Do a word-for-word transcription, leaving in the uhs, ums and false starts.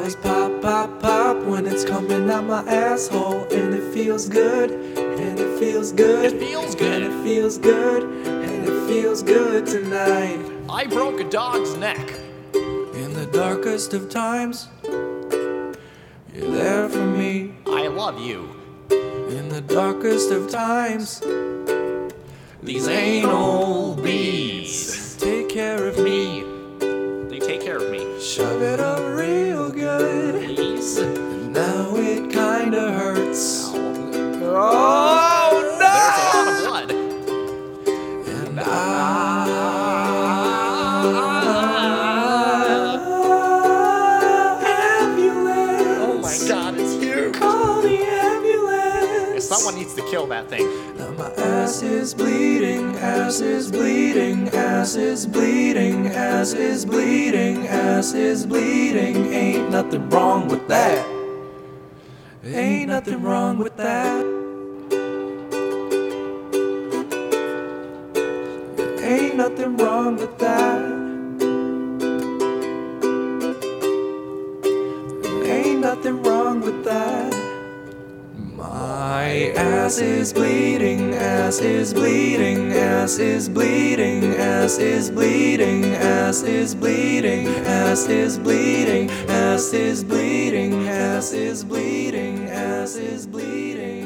always pop, pop, pop when it's coming out my asshole. And it feels good, and it feels good. It feels good. And it feels good, and it feels good tonight. I broke a dog's neck. In the darkest of times, you're there for me. I love you. In the darkest of times, These anal bees take care of me. They take care of me. Shove it up real good. Please. Now it kinda hurts. Oh, no! There's a lot of blood. And I ambulance. Oh my God, it's huge. Call the ambulance. Someone needs to kill that thing. Now my ass is bleeding, ass is bleeding, ass is bleeding, ass is bleeding, ass is bleeding. Ain't nothing wrong with that. Ain't nothing wrong with that. Ain't nothing wrong with that. Ain't nothing wrong with that. My ass is bleeding, ass is bleeding, ass is bleeding, ass is bleeding, ass is bleeding, ass is bleeding, ass is bleeding, ass is bleeding, ass is bleeding.